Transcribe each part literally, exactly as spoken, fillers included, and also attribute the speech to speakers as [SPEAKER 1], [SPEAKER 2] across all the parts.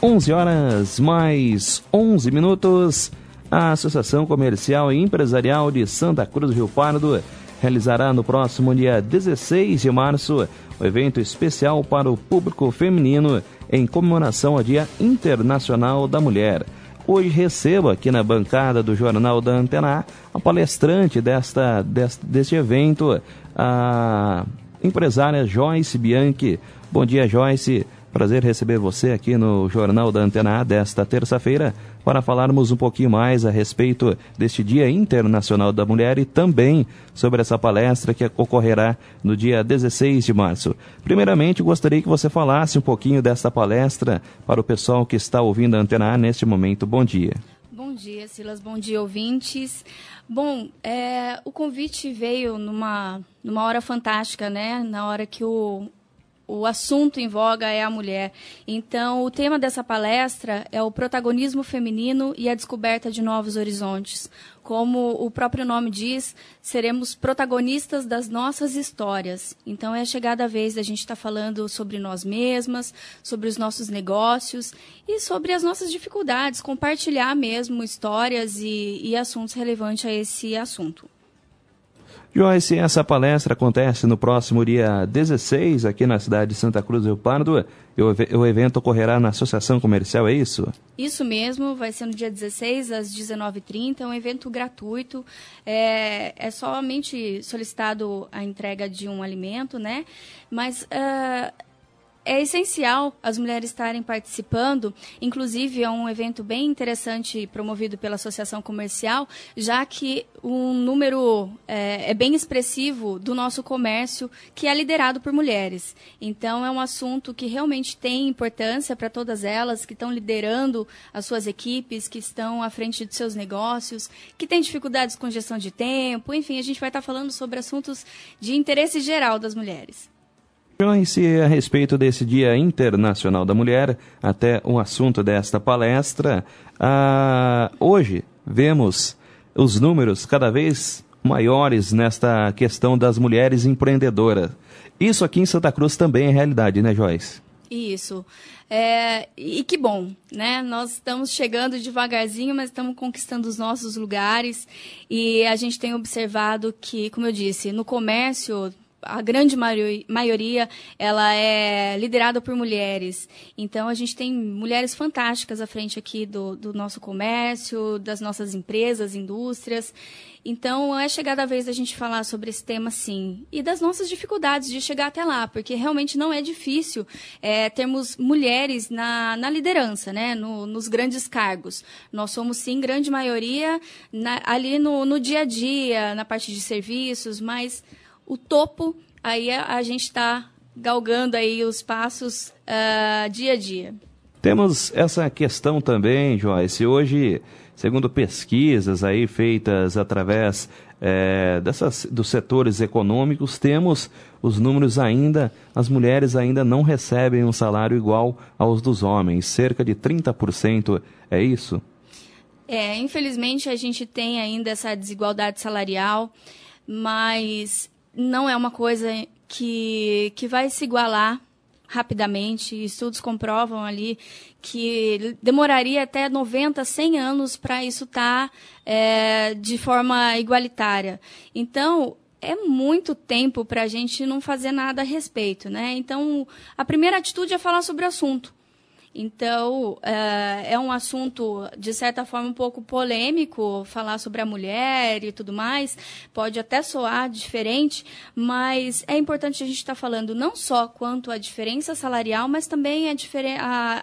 [SPEAKER 1] onze horas mais onze minutos. A Associação Comercial e Empresarial de Santa Cruz do Rio Pardo realizará no próximo dia dezesseis de março um evento especial para o público feminino em comemoração ao Dia Internacional da Mulher. Hoje recebo aqui na bancada do Jornal da Antena A a palestrante desta, deste, deste evento, a empresária Joyce Bianchi. Bom dia, Joyce. Prazer receber você aqui no Jornal da Antena A desta terça-feira para falarmos um pouquinho mais a respeito deste Dia Internacional da Mulher e também sobre essa palestra que ocorrerá no dia dezesseis de março. Primeiramente, gostaria que você falasse um pouquinho desta palestra para o pessoal que está ouvindo a Antena A neste momento. Bom dia.
[SPEAKER 2] Bom dia, Silas. Bom dia, ouvintes. Bom, é, o convite veio numa, numa hora fantástica, né? Na hora que o... O assunto em voga é a mulher. Então, o tema dessa palestra é o protagonismo feminino e a descoberta de novos horizontes. Como o próprio nome diz, seremos protagonistas das nossas histórias. Então, é chegada a vez da gente estar falando sobre nós mesmas, sobre os nossos negócios e sobre as nossas dificuldades, compartilhar mesmo histórias e, e assuntos relevantes a esse assunto.
[SPEAKER 1] Joyce, essa palestra acontece no próximo dia dezesseis, aqui na cidade de Santa Cruz do Rio Pardo. O evento ocorrerá na Associação Comercial, é isso?
[SPEAKER 2] Isso mesmo, vai ser no dia dezesseis, às dezenove e trinta, é um evento gratuito. É, é somente solicitado a entrega de um alimento, né? Mas... Uh... É essencial as mulheres estarem participando, inclusive é um evento bem interessante promovido pela Associação Comercial, já que um número é, é bem expressivo do nosso comércio, que é liderado por mulheres. Então, é um assunto que realmente tem importância para todas elas, que estão liderando as suas equipes, que estão à frente de seus negócios, que têm dificuldades com gestão de tempo, enfim, a gente vai estar falando sobre assuntos de interesse geral das mulheres.
[SPEAKER 1] Joyce, a respeito desse Dia Internacional da Mulher, até o assunto desta palestra, ah, hoje vemos os números cada vez maiores nesta questão das mulheres empreendedoras. Isso aqui em Santa Cruz também é realidade, né, Joyce?
[SPEAKER 2] Isso. É, e que bom, né? Nós estamos chegando devagarzinho, mas estamos conquistando os nossos lugares e a gente tem observado que, como eu disse, no comércio... A grande maioria, ela é liderada por mulheres. Então, a gente tem mulheres fantásticas à frente aqui do, do nosso comércio, das nossas empresas, indústrias. Então, é chegada a vez da gente falar sobre esse tema, sim. E das nossas dificuldades de chegar até lá, porque realmente não é difícil é, termos mulheres na, na liderança, né? No, nos grandes cargos. Nós somos, sim, grande maioria na, ali no, no dia a dia, na parte de serviços, mas... O topo, aí a, a gente está galgando aí os passos uh, dia a dia.
[SPEAKER 1] Temos essa questão também, Joyce. Hoje, segundo pesquisas aí feitas através é, dessas, dos setores econômicos, temos os números ainda, as mulheres ainda não recebem um salário igual aos dos homens, cerca de trinta por cento, é isso?
[SPEAKER 2] É, infelizmente a gente tem ainda essa desigualdade salarial, mas... não é uma coisa que, que vai se igualar rapidamente. Estudos comprovam ali que demoraria até noventa, cem anos para isso estar tá, é, de forma igualitária. Então, é muito tempo para a gente não fazer nada a respeito, né? Então, a primeira atitude é falar sobre o assunto. Então, é um assunto, de certa forma, um pouco polêmico, falar sobre a mulher e tudo mais, pode até soar diferente, mas é importante a gente estar falando não só quanto à diferença salarial, mas também a, diferen- a,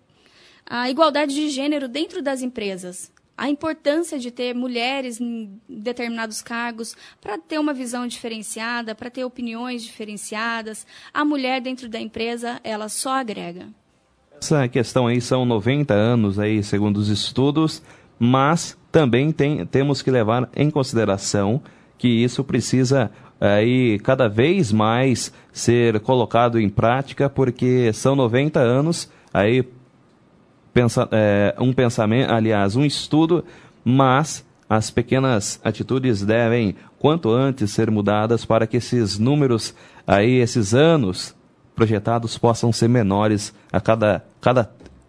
[SPEAKER 2] a, a igualdade de gênero dentro das empresas. A importância de ter mulheres em determinados cargos para ter uma visão diferenciada, para ter opiniões diferenciadas. A mulher dentro da empresa, ela só agrega.
[SPEAKER 1] Essa questão aí são noventa anos aí, segundo os estudos, mas também tem, temos que levar em consideração que isso precisa aí cada vez mais ser colocado em prática, porque são noventa anos, aí pensa, é, um pensamento, aliás, um estudo, mas as pequenas atitudes devem, quanto antes, ser mudadas para que esses números aí, esses anos projetados possam ser menores a cada, cada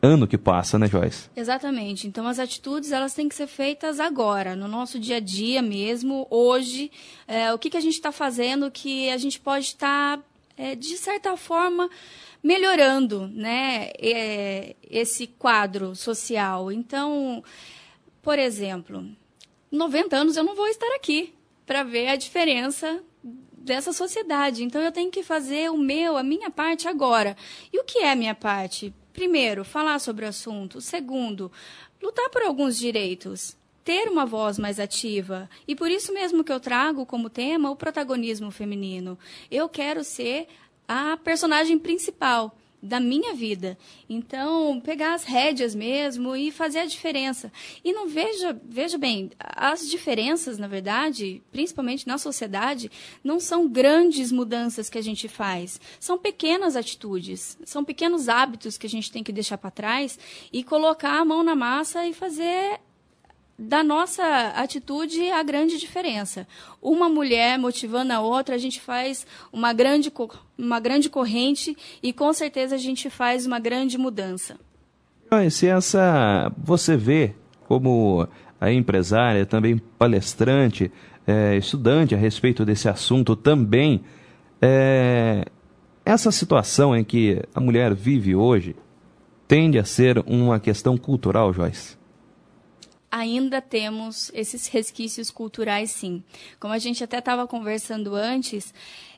[SPEAKER 1] ano que passa, né, Joyce?
[SPEAKER 2] Exatamente. Então, as atitudes, elas têm que ser feitas agora, no nosso dia a dia mesmo, hoje. É, o que, que a gente está fazendo que a gente pode estar, tá, é, de certa forma, melhorando, né, é, esse quadro social. Então, por exemplo, noventa anos eu não vou estar aqui para ver a diferença dessa sociedade. Então, eu tenho que fazer o meu, a minha parte agora. E o que é a minha parte? Primeiro, falar sobre o assunto. Segundo, lutar por alguns direitos. Ter uma voz mais ativa. E por isso mesmo que eu trago como tema o protagonismo feminino. Eu quero ser a personagem principal da minha vida. Então, pegar as rédeas mesmo e fazer a diferença. E não veja, veja bem, as diferenças, na verdade, principalmente na sociedade, não são grandes mudanças que a gente faz. São pequenas atitudes, são pequenos hábitos que a gente tem que deixar para trás e colocar a mão na massa e fazer da nossa atitude a grande diferença. Uma mulher motivando a outra, a gente faz uma grande, uma grande corrente e com certeza a gente faz uma grande mudança.
[SPEAKER 1] Se essa você vê como a empresária, também palestrante, é, estudante a respeito desse assunto também, é, essa situação em que a mulher vive hoje tende a ser uma questão cultural, Joyce?
[SPEAKER 2] Ainda temos esses resquícios culturais, sim. Como a gente até estava conversando antes,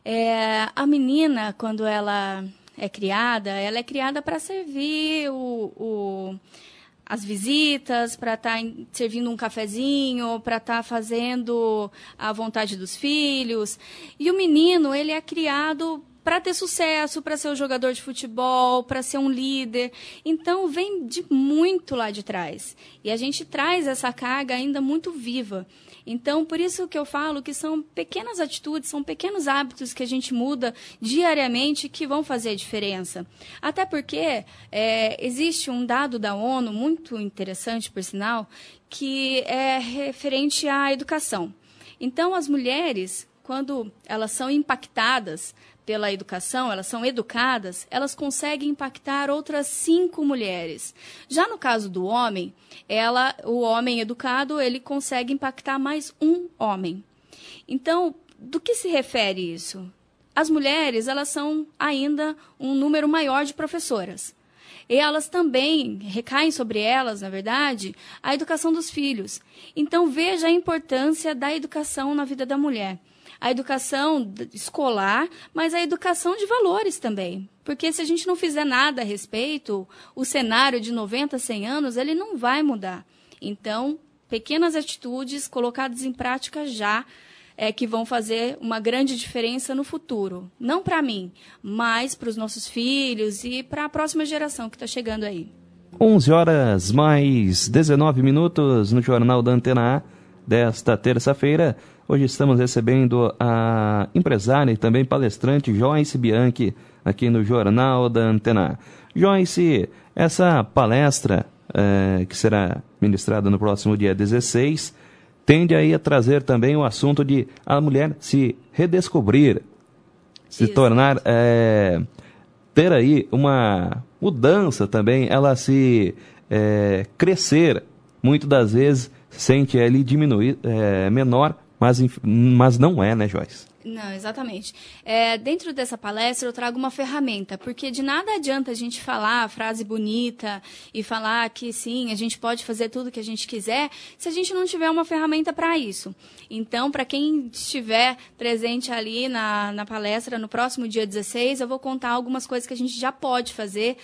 [SPEAKER 2] é, a menina, quando ela é criada, ela é criada para servir o, o, as visitas, para estar tá servindo um cafezinho, para estar tá fazendo a vontade dos filhos. E o menino, ele é criado para ter sucesso, para ser um jogador de futebol, para ser um líder. Então, vem de muito lá de trás. E a gente traz essa carga ainda muito viva. Então, por isso que eu falo que são pequenas atitudes, são pequenos hábitos que a gente muda diariamente que vão fazer a diferença. Até porque é, existe um dado da ONU, muito interessante, por sinal, que é referente à educação. Então, as mulheres, quando elas são impactadas pela educação, elas são educadas, elas conseguem impactar outras cinco mulheres. Já no caso do homem, ela, o homem educado, ele consegue impactar mais um homem. Então, do que se refere isso? As mulheres, elas são ainda um número maior de professoras. E elas também, recaem sobre elas, na verdade, a educação dos filhos. Então, veja a importância da educação na vida da mulher. A educação escolar, mas a educação de valores também. Porque se a gente não fizer nada a respeito, o cenário de noventa, cem anos, ele não vai mudar. Então, pequenas atitudes colocadas em prática já, é que vão fazer uma grande diferença no futuro. Não para mim, mas para os nossos filhos e para a próxima geração que está chegando aí.
[SPEAKER 1] onze horas mais dezenove minutos no Jornal da Antena A desta terça-feira. Hoje estamos recebendo a empresária e também palestrante Joyce Bianchi aqui no Jornal da Antena. Joyce, essa palestra é, que será ministrada no próximo dia dezesseis tende aí a trazer também o assunto de a mulher se redescobrir, se Isso. tornar, é, ter aí uma mudança também, ela se é, crescer, muitas das vezes sente ali diminuir, é, menor, Mas, mas não é, né, Joyce?
[SPEAKER 2] Não, exatamente. É, dentro dessa palestra eu trago uma ferramenta, porque de nada adianta a gente falar a frase bonita e falar que sim, a gente pode fazer tudo que a gente quiser, se a gente não tiver uma ferramenta para isso. Então, para quem estiver presente ali na, na palestra no próximo dia dezesseis, eu vou contar algumas coisas que a gente já pode fazer.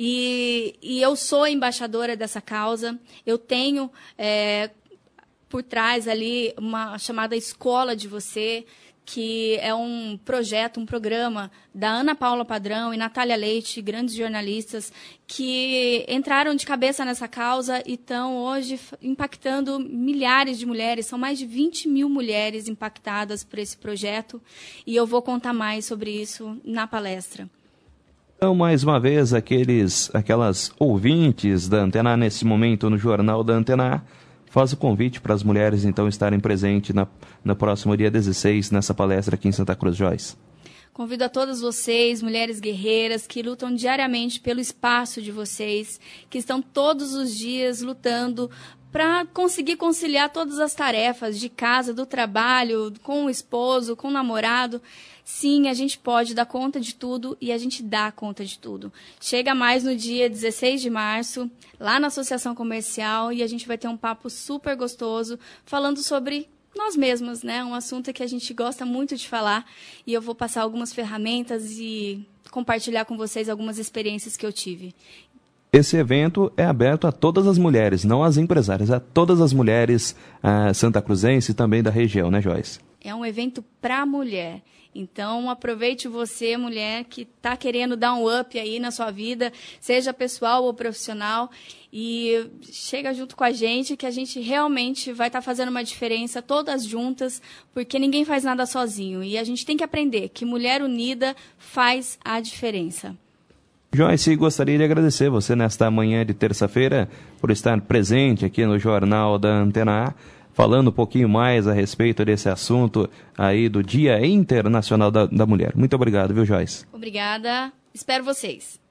[SPEAKER 2] E, e eu sou embaixadora dessa causa, eu tenho é, por trás ali uma chamada Escola de Você, que é um projeto, um programa da Ana Paula Padrão e Natália Leite, grandes jornalistas, que entraram de cabeça nessa causa e estão hoje impactando milhares de mulheres. São mais de vinte mil mulheres impactadas por esse projeto e eu vou contar mais sobre isso na palestra.
[SPEAKER 1] Então, mais uma vez, aqueles, aquelas ouvintes da Antena A nesse momento no Jornal da Antena A, faz o convite para as mulheres, então, estarem presentes na, no próximo dia dezesseis, nessa palestra aqui em Santa Cruz, Joyce.
[SPEAKER 2] Convido a todas vocês, mulheres guerreiras, que lutam diariamente pelo espaço de vocês, que estão todos os dias lutando para conseguir conciliar todas as tarefas de casa, do trabalho, com o esposo, com o namorado. Sim, a gente pode dar conta de tudo e a gente dá conta de tudo. Chega mais no dia dezesseis de março, lá na Associação Comercial, e a gente vai ter um papo super gostoso falando sobre nós mesmas, né? Um assunto que a gente gosta muito de falar, e eu vou passar algumas ferramentas e compartilhar com vocês algumas experiências que eu tive.
[SPEAKER 1] Esse evento é aberto a todas as mulheres, não às empresárias, a todas as mulheres uh, santacruzenses e também da região, né, Joyce?
[SPEAKER 2] É um evento para mulher. Então, aproveite você, mulher, que está querendo dar um up aí na sua vida, seja pessoal ou profissional, e chega junto com a gente, que a gente realmente vai estar tá fazendo uma diferença todas juntas, porque ninguém faz nada sozinho. E a gente tem que aprender que mulher unida faz a diferença.
[SPEAKER 1] Joyce, gostaria de agradecer você nesta manhã de terça-feira por estar presente aqui no Jornal da Antena A, falando um pouquinho mais a respeito desse assunto aí do Dia Internacional da, da Mulher. Muito obrigado, viu, Joyce?
[SPEAKER 2] Obrigada. Espero vocês.